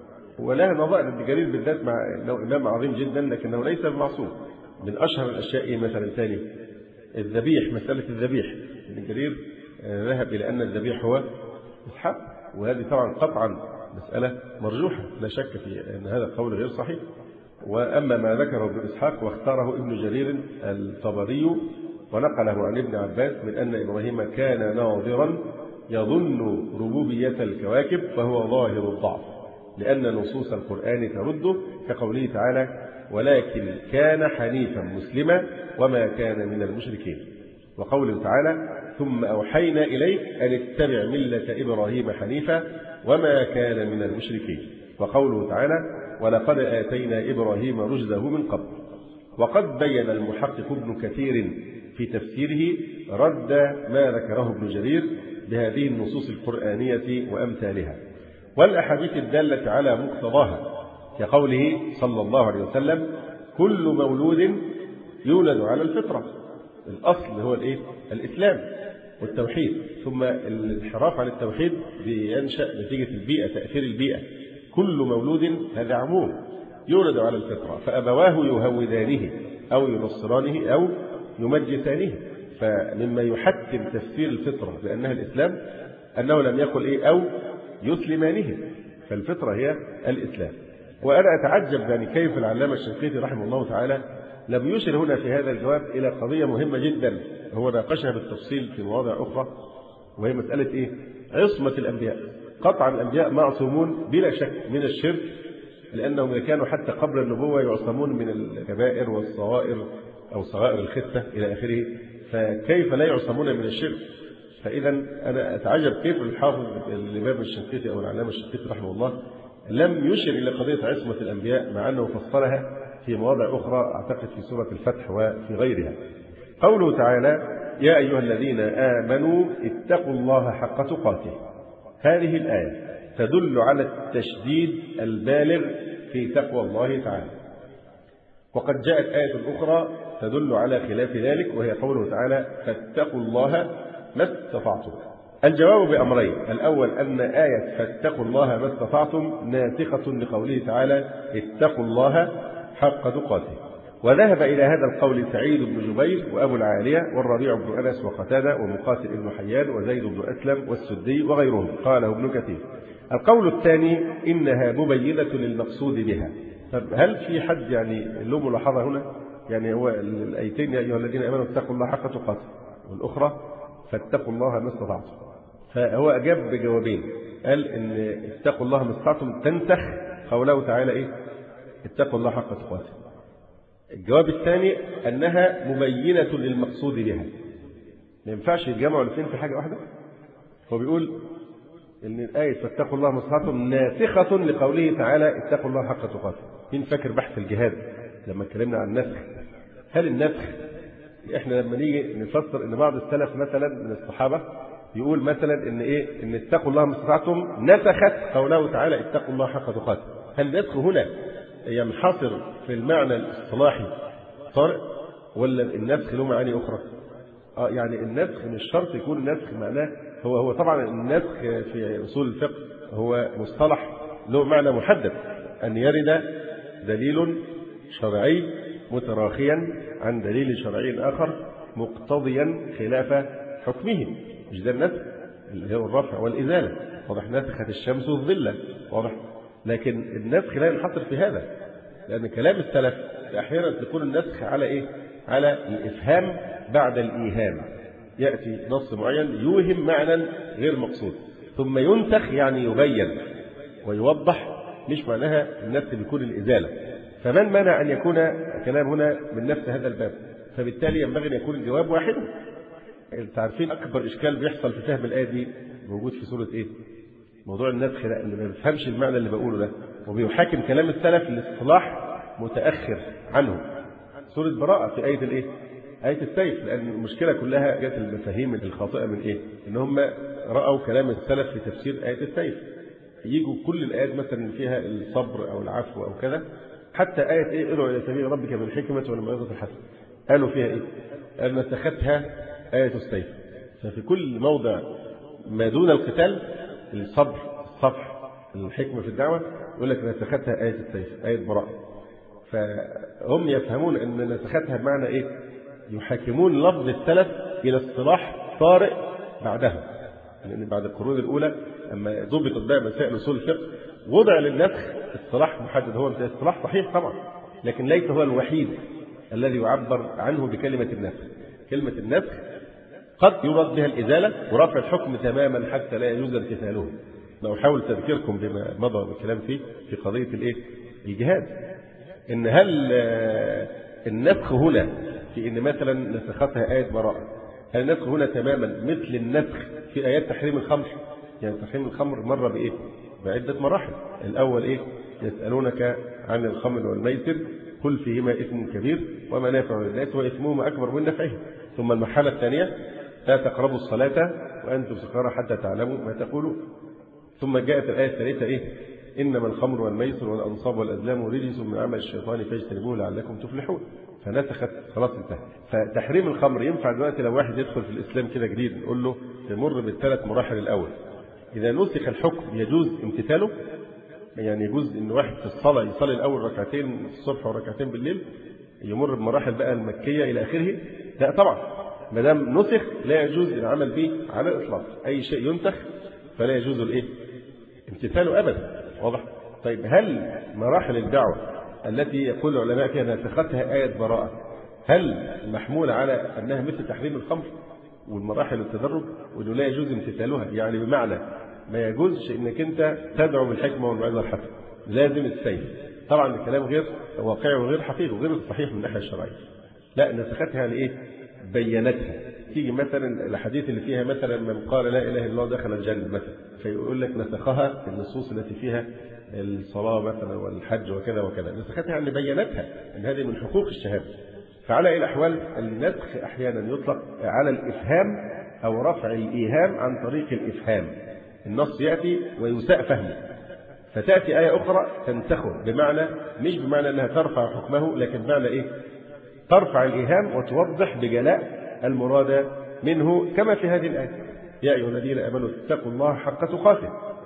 ولا نظائر ابن جرير بالذات مع أنه إمام عظيم جدا لكنه ليس بمعصوم. من أشهر الأشياء مثلا ثاني الذبيح، مسألة الذبيح، ابن جرير ذهب إلى أن الذبيح هو إسحاق، وهذه طبعا قطعا مسألة مرجوحة لا شك في أن هذا القول غير صحيح. وأما ما ذكره ابن إسحاق واختاره ابن جرير الطبري ونقله عن ابن عباس من أن إبراهيم كان ناظرا يظن ربوبية الكواكب فهو ظاهر الضعف، لأن نصوص القرآن ترده كقوله تعالى ولكن كان حنيفا مسلما وما كان من المشركين، وقوله تعالى ثم أوحينا إليك أن اتبع ملة إبراهيم حنيفا وما كان من المشركين، وقوله تعالى ولقد آتينا إبراهيم رشده من قبل. وقد بين المحقق ابن كثير في تفسيره رد ما ذكره ابن جرير بهذه النصوص القرآنية وأمثالها والأحاديث الدالة على مقتضاها، كقوله صلى الله عليه وسلم كل مولود يولد على الفطرة. الأصل هو الإيه؟ الإسلام والتوحيد، ثم الانحراف عن التوحيد بينشأ نتيجة البيئة، تأثير البيئة. كل مولود هذا عموم يولد على الفطرة، فأبواه يهودانه أو ينصرانه أو يمجسانه. فمما يحتم تفسير الفطرة بأنها الإسلام أنه لم يقل إيه أو يسلمانه، فالفطرة هي الإسلام. وأنا أتعجب يعني كيف العلامة الشنقيطي رحمه الله تعالى لم يشر هنا في هذا الجواب إلى قضية مهمة جدا هو ناقشها بالتفصيل في مواضع أخرى، وهي مسألة إيه؟ عصمة الأنبياء. قطعا الأنبياء معصومون بلا شك من الشرك، لأنهم كانوا حتى قبل النبوة يعصمون من الكبائر والصغائر أو صغائر الخسة إلى آخره، فكيف لا يعصمون من الشرك؟ فإذا أنا أتعجب كيف الحافظ الإمام الشنقيطي أو العلامة الشنقيطي رحمه الله لم يشر إلى قضية عصمة الأنبياء، مع أنه فصلها في مواضع أخرى أعتقد في سورة الفتح وفي غيرها. قوله تعالى يا أيها الذين آمنوا اتقوا الله حق تقاته، هذه الآية تدل على التشديد البالغ في تقوى الله تعالى. وقد جاءت آية أخرى تدل على خلاف ذلك، وهي قوله تعالى فاتقوا الله ما استطعتم. الجواب بأمرين: الأول أن آية فاتقوا الله ما استطعتم ناسخة لقوله تعالى اتقوا الله حق تقاته، وذهب إلى هذا القول سعيد بن جبير وأبو العالية والربيع بن أنس وقتادة ومقاتل بن حيان وزيد بن أسلم والسدي وغيرهم، قاله ابن كثير. القول الثاني إنها مبينة للمقصود بها. طب هل في حد يعني له ملاحظة هنا؟ يعني هو الآيتين يا أيها الذين آمنوا اتقوا الله حق تقاته والأخرى فاتقوا الله ما استطعتم، فهو أجاب بجوابين، قال إن اتقوا الله ما استطعتم تنسخ قوله تعالى إيه اتقوا الله حق تقاته. الجواب الثاني أنها مبينة للمقصود بها. ما ينفعش يتجمعوا الاثنين في حاجة واحدة. هو بيقول إن الآية فاتقوا الله ما استطعتم ناسخة لقوله تعالى اتقوا الله حق تقاته. مين فاكر بحث الجهاد لما اتكلمنا عن النسخ؟ هل النسخ احنا لما نيجي نفسر ان بعض السلف مثلا من الصحابة يقول مثلا ان ايه ان اتقوا الله ما استطعتم نسخت قوله تعالى اتقوا الله حق تقاته، هل النسخ هنا ينحصر في المعنى الاصطلاحي طارئ ولا النسخ له معاني اخرى؟ اه يعني النسخ مش شرط يكون النسخ معناه هو هو طبعا النسخ في اصول الفقه هو مصطلح له معنى محدد، ان يرد دليل شرعي متراخيا عن دليل شرعي آخر مقتضيا خلاف حكمه، مش ده النسخ اللي هو الرفع والإزالة، واضح؟ نسخت الشمس الظلة، واضح؟ لكن النسخ لا ينحصر في هذا، لأن كلام السلف أحيانا تكون النسخ على إيه؟ على الإفهام بعد الإيهام، يأتي نص معين يوهم معنى غير مقصود ثم ينسخ يعني يبين ويوضح، مش معناها النسخ بيكون الإزالة. فمن منع أن يكون كلام هنا من نفس هذا الباب؟ فبالتالي ينبغي أن يكون الجواب واحدا. تعرفين أكبر إشكال بيحصل في فهم الآية دي موجود في سورة إيه؟ موضوع النسخ ده اللي ما بيفهمش المعنى اللي بقوله ده وبيحاكم كلام السلف الاصطلاح متأخر عنه. سورة براءة في آية الإيه؟ آية السيف، لأن المشكلة كلها جت المفاهيم الخاطئة من إيه؟ إن هم رأوا كلام السلف في تفسير آية السيف. يجوا كل الآيات مثلا فيها الصبر أو العفو أو كذا، حتى آية إيه؟ ادعو إلى سبيل ربك بالحكمة والموعظة الحسنة، قالوا فيها إيه؟ قال نسختها آية السيف. ففي كل موضع ما دون القتال، الصبر، الصفح، الحكمة في الدعوة، يقول لك نسختها آية السيف، آية براءة. فهم يفهمون أن نسختها بمعنى إيه؟ يحاكمون لفظ السلف إلى اصطلاح طارئ بعدها، لأن بعد القرون الأولى أما ضبطت بقى مسائل أصول الفقه وضع للنسخ اصطلاح محدد. هو اصطلاح صحيح طبعا، لكن ليس هو الوحيد الذي يعبر عنه بكلمة النسخ. كلمة النسخ قد يراد بها الإزالة ورفع الحكم تماما حتى لا يجوز امتثاله. لو أحاول تذكيركم بما مضى بالكلام فيه في قضية الإيه؟ الجهاد، إن هل النسخ هنا في إن مثلا نسختها آية براءة، هل النسخ هنا تماما مثل النسخ في آيات تحريم الخمر؟ يعني تحريم الخمر مر بإيه؟ بعدة مراحل. الأول إيه؟ يسألونك عن الخمر والميسر قل فيهما إثم كبير ومنافع للناس وإثمهما أكبر من نفعه. ثم المرحلة الثانية لا تقربوا الصلاة وأنتم سكارى حتى تعلموا ما تقولون. ثم جاءت الآية الثالثة إيه؟ إنما الخمر والميسر والأنصاب والأزلام رجس من عمل الشيطان فاجتنبوه لعلكم تفلحون. فنسخت خلاص انتهى. فتحريم الخمر ينفع دلوقتي لو واحد يدخل في الإسلام كده جديد نقول له تمر بالثلاث مراحل الأول، إذا نسخ الحكم يجوز امتثاله؟ يعني يجوز إن واحد في الصلاة يصلي الأول ركعتين الصبح وركعتين بالليل يمر بمراحل بقى المكية إلى آخره؟ لا طبعا، ما دام نسخ لا يجوز العمل به على الإطلاق. أي شيء ينسخ فلا يجوز الإيه؟ امتثاله أبدا. واضح؟ طيب هل مراحل الدعوة التي يقول العلماء فيها نسختها آية براءة هل محمولة على أنها مثل تحريم الخمر والمراحل التدرج وأنه لا يجوز امتثالها؟ يعني بمعنى ما يجوزش أنك أنت تدعو بالحكمة والموعظة الحسنة، لازم السيف. طبعا الكلام غير واقعي وغير حقيقي وغير صحيح من الناحية الشرعية. لا، نسختها لإيه؟ بينتها. تيجي مثلا الحديث اللي فيها مثلا من قال لا إله إلا الله دخل الجنة مثلا، فيقول لك نسخها النصوص التي فيها الصلاة مثلا والحج وكذا وكذا، نسختها يعني بينتها أن هذه من حقوق الشهادة. فعلى أي الأحوال النسخ أحيانا يطلق على الإفهام أو رفع الإيهام عن طريق الإفهام. النص يأتي ويساء فهمه فتأتي آية أخرى تنسخه، بمعنى مش بمعنى أنها ترفع حكمه، لكن بمعنى إيه؟ ترفع الإيهام وتوضح بجلاء المراد منه، كما في هذه الآية يا أيها الذين آمنوا اتقوا الله حق تقاته.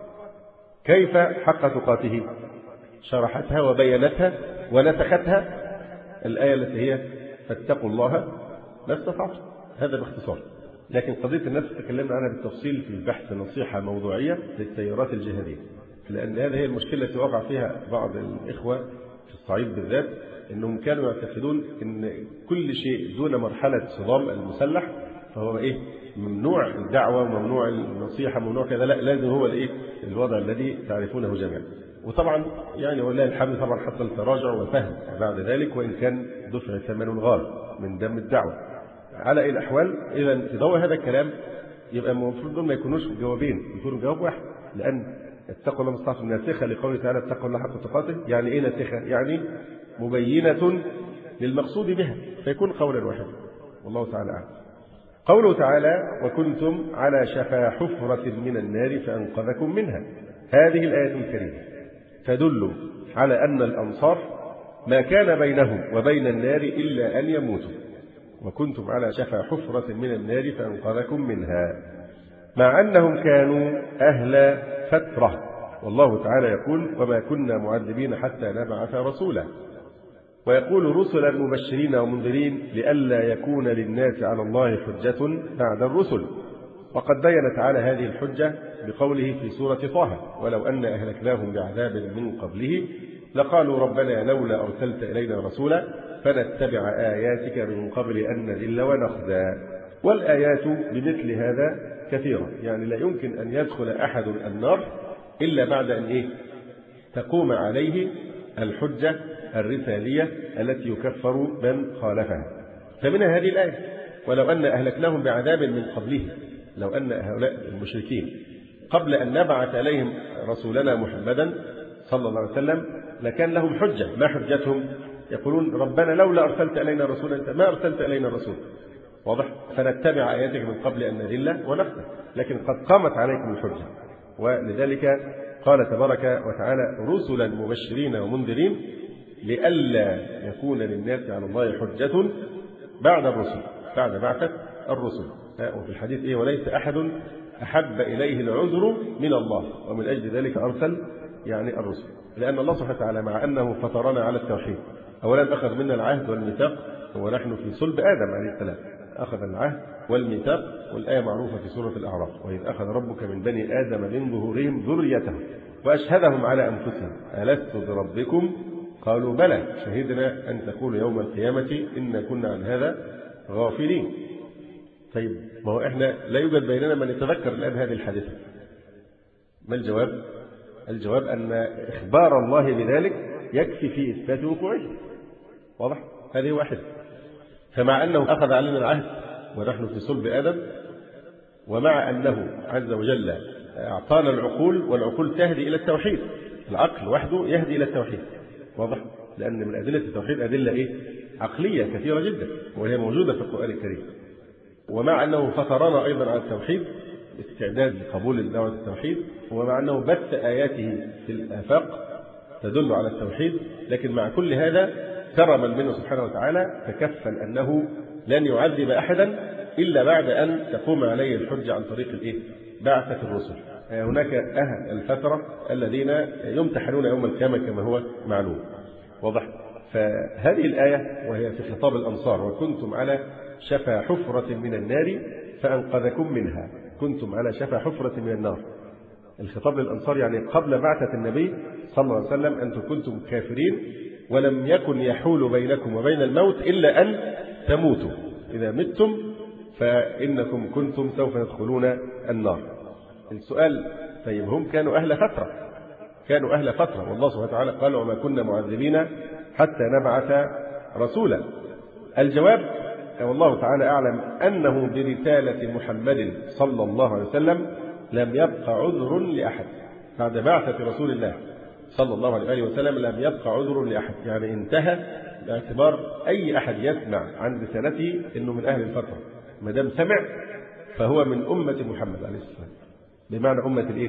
كيف حق تقاته؟ شرحتها وبينتها ونسختها الآية التي هي فاتقوا الله ما استطعتم. هذا باختصار. لكن قضية النسخ تكلمنا عنها بالتفصيل في البحث نصيحة موضوعية للتيارات الجهادية، لأن هذه هي المشكلة التي وقع فيها بعض الإخوة في الصعيد بالذات، أنهم كانوا يعتقدون أن كل شيء دون مرحلة صدام المسلح فهو إيه؟ ممنوع الدعوة وممنوع النصيحة وممنوع كذا، لا لازم هو الإيه؟ الوضع الذي تعرفونه جميعا. وطبعا يعني ولله الحمد طبعا حصل تراجع وفهم بعد ذلك، وإن كان دفع ثمن غال من دم الدعوة. على أي الأحوال إذا في ضوء هذا الكلام يبقى المفروض دول ما يكونوش جوابين، يكونوا جواب واحد، لأن اتقوا الله ما استطعتم ناسخة لقوله تعالى اتقوا الله حق تقاته. يعني إيه ناسخة؟ يعني مبينة للمقصود بها، فيكون قولا واحدا. والله تعالى أعلم. قوله تعالى وكنتم على شفا حفرة من النار فأنقذكم منها، هذه الآية الكريمة تدل على أن الأنصار ما كان بينهم وبين النار إلا أن يموتوا. وكنتم على شفا حفرة من النار فأنقذكم منها، مع أنهم كانوا أهل فترة. والله تعالى يقول وما كنا معذبين حتى نبعث رسولا، ويقول رسلا مبشرين ومنذرين لئلا يكون للناس على الله حجة بعد الرسل. وقد بين تعالى هذه الحجة بقوله في سورة طه ولو أن أهلكناهم بعذاب من قبله لقالوا ربنا لولا أرسلت إلينا رسولا فنتبع آياتك من قبل أن نذل ونخزى. والآيات بمثل هذا كثيرة، يعني لا يمكن أن يدخل أحد النار إلا بعد أن إيه؟ تقوم عليه الحجة الرسالية التي يكفر من خالفها. فمنها هذه الآية ولو أن أهلكناهم بعذاب من قبله، لو أن هؤلاء المشركين قبل أن نبعث إليهم رسولنا محمدا صلى الله عليه وسلم لكان لهم حجة. ما حجتهم؟ يقولون ربنا لولا أرسلت إلينا رسولا، أنت ما أرسلت إلينا رسول، واضح؟ فنتبع آياتك من قبل أن نذل ونخزى، لكن قد قامت عليكم الحجة. ولذلك قال تبارك وتعالى رسلا مبشرين ومنذرين لئلا يكون للناس على الله حجة بعد الرسل، بعد بعثة الرسل. وفي الحديث إيه؟ وليس أحد أحب إليه العذر من الله، ومن أجل ذلك أرسل يعني الرسل. لأن الله سبحانه وتعالى مع أنه فطرنا على التوحيد، أولا أخذ منا العهد والميثاق ونحن في صلب آدم عليه السلام، أخذ العهد والميثاق، والآية معروفة في سورة الأعراف: وإذ أخذ ربك من بني آدم من ظهورهم ذريتهم وأشهدهم على أنفسهم ألست بربكم قالوا بلى شهدنا أن تقول يوم القيامة إنا كنا عن هذا غافلين. طيب ما هو إحنا لا يوجد بيننا من يتذكر الآن هذه الحادثة. ما الجواب؟ الجواب أن إخبار الله بذلك يكفي في إثبات وقوعه، واضح؟ هذه واحدة. فمع أنه أخذ علينا العهد ونحن في صلب آدم، ومع أنه عز وجل أعطانا العقول، والعقول تهدي إلى التوحيد، العقل وحده يهدي إلى التوحيد، واضح؟ لأن من أدلة التوحيد أدلة إيه؟ عقلية كثيرة جدا، وهي موجودة في القرآن الكريم. ومع أنه فطرنا أيضا على التوحيد استعداد لقبول دعوة التوحيد، ومع أنه بث آياته في الآفاق تدل على التوحيد، لكن مع كل هذا كرما منه سبحانه وتعالى تكفل أنه لن يعذب أحدا إلا بعد أن تقوم عليه الحجة عن طريق الإيه؟ بعثة الرسل. هناك أهل الفترة الذين يمتحنون يوم القيامة كما هو معلوم، واضح؟ فهذه الآية وهي في خطاب الأنصار: وكنتم على شفا حفرة من النار فأنقذكم منها. كنتم على شفا حفرة من النار، الخطاب للأنصار يعني قبل بعثة النبي صلى الله عليه وسلم أنتم كنتم كافرين، ولم يكن يحول بينكم وبين الموت إلا أن تموتوا، إذا متم فإنكم كنتم سوف تدخلون النار. السؤال: طيب هم كانوا أهل فترة، كانوا أهل فترة، والله سبحانه وتعالى قال: وما كنا معذبين حتى نبعث رسولا. الجواب: والله تعالى أعلم أنه برسالة محمد صلى الله عليه وسلم لم يبقى عذر لأحد بعد بعثة رسول الله صلى الله عليه وسلم، لم يبقى عذر لأحد، يعني انتهى باعتبار أي أحد يسمع عن رسالته إنه من أهل الفترة، ما دام سمع فهو من أمة محمد عليه السلام، بمعنى أمة الإيه؟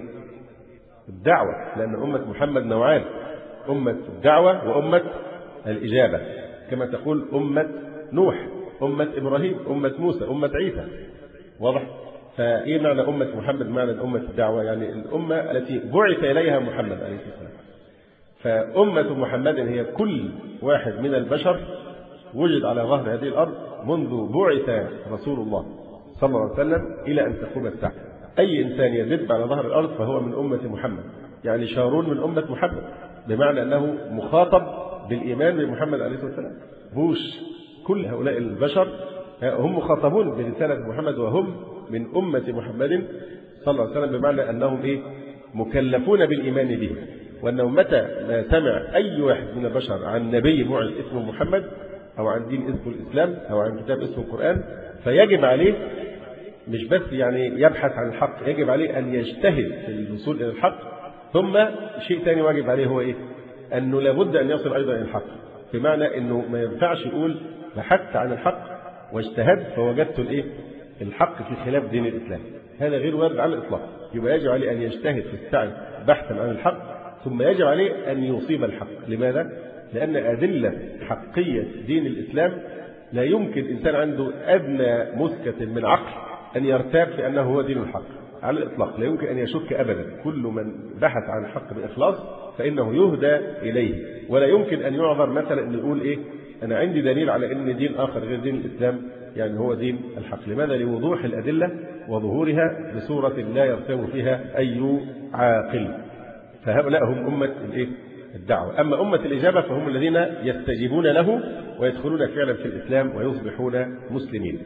الدعوة، لأن أمة محمد نوعان: أمة الدعوة وأمة الإجابة، كما تقول أمة نوح، أمة إبراهيم، أمة موسى، أمة عيسى، واضح؟ فإيه معنى أمة محمد؟ معنى أمة الدعوة يعني الأمة التي بعث إليها محمد عليه السلام. فأمة محمد هي كل واحد من البشر وجد على ظهر هذه الأرض منذ بعث رسول الله صلى الله عليه وسلم إلى أن تقوم الساعة. أي إنسان يدب على ظهر الأرض فهو من أمة محمد، يعني شارون من أمة محمد، بمعنى أنه مخاطب بالإيمان بمحمد عليه الصلاة والسلام. بوش، كل هؤلاء البشر هم مخاطبون برسالة محمد، وهم من أمة محمد صلى الله عليه وسلم، بمعنى أنهم إيه؟ مكلفون بالإيمان به، وأنه متى ما سمع أي واحد من البشر عن نبي بعث اسمه محمد، أو عن دين اسمه الإسلام، أو عن كتاب اسمه القرآن، فيجب عليه مش بس يعني يبحث عن الحق، يجب عليه أن يجتهد في الوصول إلى الحق. ثم شيء ثاني واجب عليه هو إيه؟ أنه لابد أن يصل أيضا إلى الحق، بمعنى أنه ما ينفعش يقول بحثت عن الحق واجتهدت فوجدت الإيه؟ الحق في خلاف دين الإسلام، هذا غير وارد على الإطلاق. يبقى يجب عليه أن يجتهد في السعي بحثا عن الحق، ثم يجب عليه أن يصيب الحق. لماذا؟ لأن أدلة حقية دين الإسلام لا يمكن إنسان عنده أدنى مسكة من عقل أن يرتاب في أنه هو دين الحق على الإطلاق، لا يمكن أن يشك أبدا. كل من بحث عن الحق بإخلاص فإنه يهدى إليه، ولا يمكن أن يعذر مثلا أن يقول إيه أنا عندي دليل على أن دين آخر غير دين الإسلام يعني هو دين الحق. لماذا؟ لوضوح الأدلة وظهورها بصورة لا يرتاب فيها أي عاقل. فهؤلاء هم أمة الإيه؟ الدعوة. أما أمة الإجابة فهم الذين يستجيبون له ويدخلون فعلا في الإسلام ويصبحون مسلمين.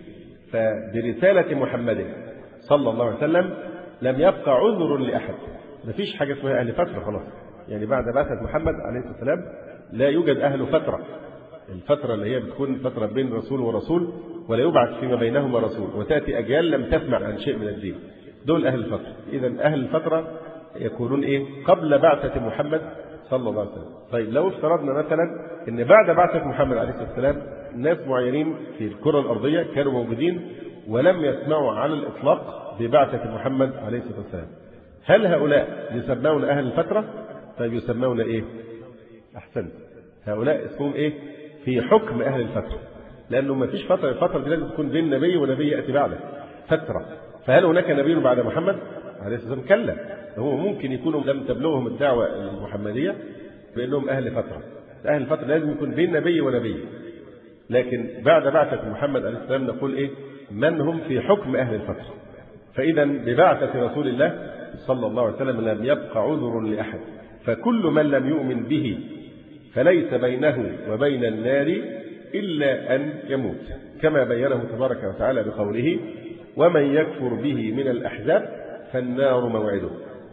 فبرسالة محمد صلى الله عليه وسلم لم يبقى عذر لأحد، ما فيش حاجة اسمها أهل فترة خلاص، يعني بعد بعثة محمد عليه الصلاة والسلام لا يوجد أهل فترة. الفترة اللي هي بتكون فترة بين رسول ورسول، ولا يبعث فيما بينهما رسول، وتأتي أجيال لم تسمع عن شيء من الدين، دول أهل الفترة. إذا أهل الفترة يكونون إيه؟ قبل بعثة محمد صلى الله عليه وسلم. طيب لو افترضنا مثلا أن بعد بعثة محمد عليه الصلاة والسلام ناس معينين في الكرة الأرضية كانوا موجودين ولم يسمعوا على الإطلاق ببعثة محمد عليه الصلاة والسلام، هل هؤلاء يسمون أهل الفترة؟ طيب يسمون إيه؟ أحسنت، هؤلاء اسمهم إيه؟ في حكم أهل الفترة، لأنه ما فيش فترة، الفترة دي لازم تكون بين نبي ونبي يأتي بعده فترة. فهل هناك نبي بعد محمد عليه الصلاة والسلام؟ كلا، هو ممكن يكونوا لم تبلغهم الدعوة المحمدية بأنهم أهل فترة. أهل الفترة لازم يكون بين نبي ونبي، لكن بعد بعثة محمد عليه السلام نقول إيه؟ من هم في حكم أهل الفترة. فإذا ببعثة رسول الله صلى الله عليه وسلم لم يبقى عذر لأحد، فكل من لم يؤمن به فليس بينه وبين النار إلا أن يموت، كما بينه تبارك وتعالى بقوله: ومن يكفر به من الأحزاب فالنار موعده.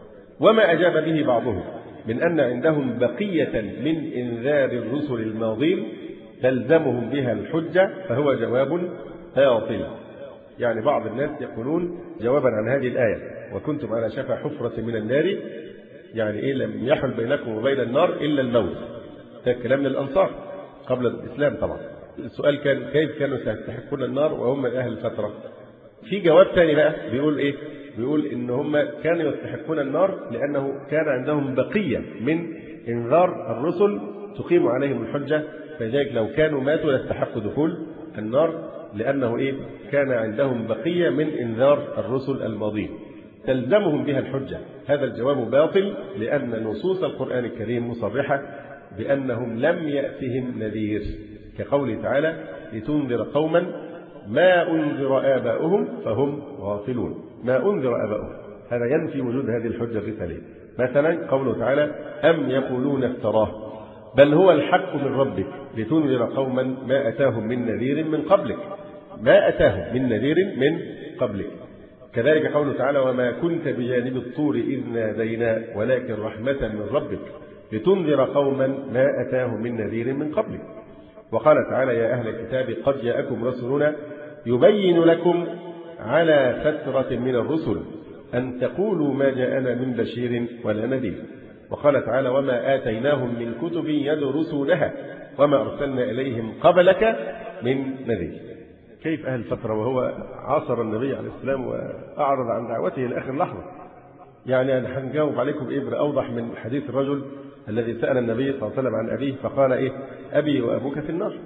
وما أجاب به بعضهم من أن عندهم بقية من إنذار الرسل الماضين تلزمهم بها الحجة فهو جواب باطل. يعني بعض الناس يقولون جوابا عن هذه الآية: وكنتم على شفا حفرة من النار، يعني إيه؟ لم يحل بينكم وبين النار إلا الموت. ده كلام للأنصار قبل الإسلام طبعا. السؤال كان كيف كانوا سيستحقون النار وهم من أهل الفترة؟ في جواب ثاني بقى بيقول إيه؟ بيقول إن هم كانوا يستحقون النار لأنه كان عندهم بقية من إنذار الرسل تقيم عليهم الحجة، فلذلك لو كانوا ماتوا لاستحقوا دخول النار، لأنه إيه؟ كان عندهم بقية من إنذار الرسل الماضين تلزمهم بها الحجة. هذا الجواب باطل، لأن نصوص القرآن الكريم مصرحة بأنهم لم يأتهم نذير، كقوله تعالى: لتنذر قوما ما أنذر آباؤهم فهم غافلون. ما أنذر آباؤهم هذا ينفي وجود هذه الحجة الرسالية. مثلا قوله تعالى: أم يقولون افتراه بل هو الحق من ربك لتنذر قوما ما أتاهم من نذير من قبلك. ما أتاهم من نذير من قبلك. كذلك قوله تعالى: وما كنت بجانب الطور إذ نادينا ولكن رحمة من ربك لتنذر قوما ما أتاهم من نذير من قبلك. وقال تعالى: يا أهل الكتاب قد جاءكم رسولنا يبين لكم على فترة من الرسل أن تقولوا ما جاءنا من بشير ولا نذير. وقال تعالى: وما آتيناهم من كتب يدرسونها وما أرسلنا إليهم قبلك من نذير. كيف أهل الفترة وهو عاصر النبي عليه السلام وأعرض عن دعوته لآخر لحظة؟ يعني أنا هنجاوب عليكم بإبرة أوضح من حديث الرجل الذي سأل النبي صلى الله عليه وسلم عن أبيه فقال: إيه؟ أبي وأبوك في النار.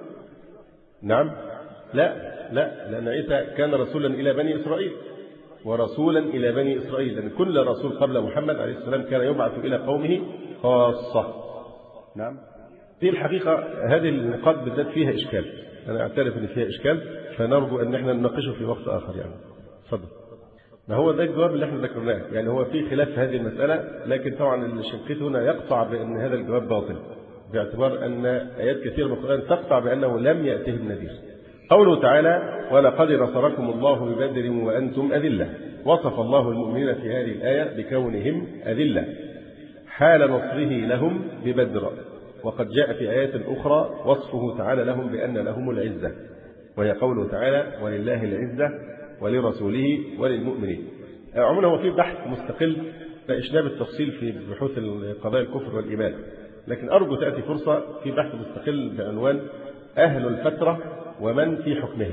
نعم؟ لا لا، لأن عيسى كان رسولا إلى بني إسرائيل ورسولا إلى بني إسرائيل، لأن كل رسول قبل محمد عليه السلام كان يبعث إلى قومه خاصة. نعم، دي الحقيقة هذه النقاط بالذات فيها إشكال، أنا أعترف أن فيها إشكال، فنرجو أن احنا نناقشه في وقت آخر. يعني تفضل. ما هو ده الجواب اللي احنا ذكرناه، يعني هو في خلاف في هذه المسألة، لكن طبعا الشنقيطي هنا يقطع بأن هذا الجواب باطل، باعتبار أن آيات كثيرة من القرآن تقطع بأنه لم يأتهم نذير. قوله تعالى: ولقد نصركم الله ببدر وأنتم أذلة. وصف الله المؤمنين في هذه الآية بكونهم أذلة حال نصره لهم ببدر، وقد جاء في آيات أخرى وصفه تعالى لهم بأن لهم العزة، وهي قوله تعالى: ولله العزة ولرسوله وللمؤمنين. عموما هو في بحث مستقل فإشناب التفصيل في بحوث قضايا الكفر والإيمان، لكن أرجو تأتي فرصة في بحث مستقل بعنوان أهل الفترة ومن في حكمهم.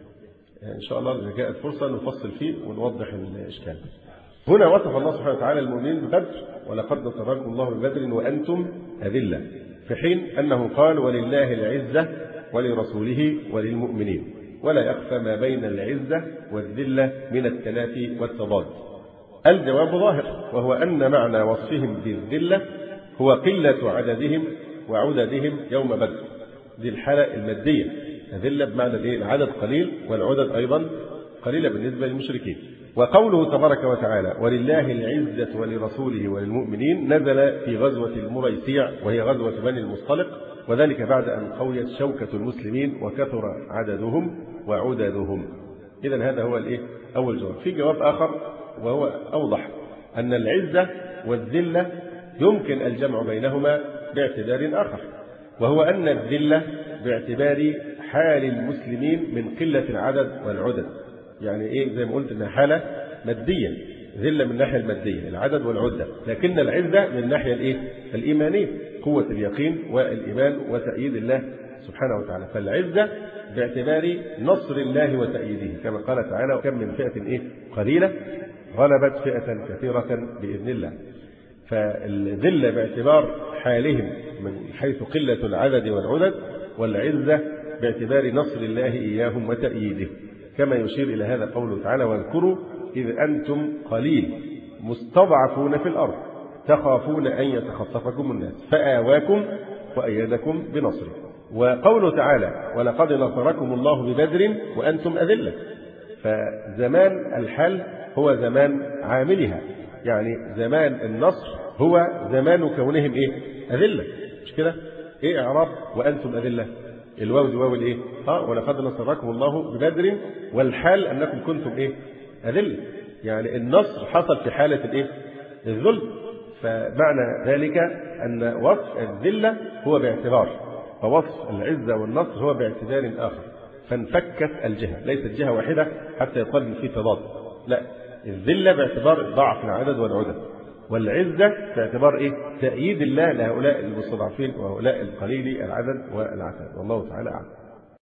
إن شاء الله إذا جاءت فرصة نفصل فيه ونوضح الإشكال. هنا وصف الله سبحانه وتعالى المؤمنين ببدر: ولقد نصركم الله ببدر وأنتم أذلة، في حين أنه قال: ولله العزة ولرسوله وللمؤمنين، ولا يخفى ما بين العزة والذلة من التنافي والتضاد. الجواب ظاهر، وهو أن معنى وصفهم بالذلة هو قلة عددهم وعددهم يوم بدر. دي الحالة المادية، الذلة بمعنى الايه؟ العدد قليل والعدد أيضا قليلة بالنسبة للمشركين. وقوله تبارك وتعالى: ولله العزة ولرسوله وللمؤمنين نزل في غزوة المريسيع، وهي غزوة بني المصطلق، وذلك بعد أن قويت شوكة المسلمين وكثر عددهم وعددهم. إذن هذا هو الايه؟ أول جواب. في جواب آخر وهو أوضح، أن العزة والذلة يمكن الجمع بينهما باعتبار آخر، وهو أن الذلة باعتبار حال المسلمين من قلة العدد والعدد. يعني إيه؟ زي ما قلت إنها حالة مادية، ذلة من الناحية المادية العدد والعدة، لكن العزة من الناحية الإيه؟ الإيمانية، قوة اليقين والإيمان وتأييد الله سبحانه وتعالى. فالعزة باعتبار نصر الله وتأييده، كما قال تعالى: وكم من فئة إيه؟ قليلة غلبت فئة كثيرة بإذن الله. فالذلة باعتبار حالهم من حيث قلة العدد والعدد، والعزة باعتبار نصر الله إياهم وتأييده، كما يشير إلى هذا قوله تعالى: واذكروا إذ أنتم قليل مستضعفون في الأرض تخافون أن يتخطفكم الناس فآواكم وأيدكم بنصره. وقوله تعالى: ولقد نصركم الله ببدر وأنتم أذلة. فزمان الحل هو زمان عاملها، يعني زمان النصر هو زمان كونهم إيه؟ أذلة. مش كده؟ إيه إعراب وأنتم أذلة؟ الواو دي واو الإيه؟ آه ولقد نصركم الله ببدر، والحال أنكم كنتم إيه؟ أذلة. يعني النصر حصل في حالة الإيه؟ الذل. فمعنى ذلك أن وصف الذلة هو باعتبار، فوصف العزة والنصر هو باعتبار آخر، فانفكت الجهة، ليست جهة واحدة حتى يقال إن في تضاد، لا، الذلة باعتبار ضعف العدد والعدد، والعزة باعتبار إيه؟ تأييد الله لهؤلاء المستضعفين وهؤلاء القليل العدد والعتاد. والله تعالى أعلم.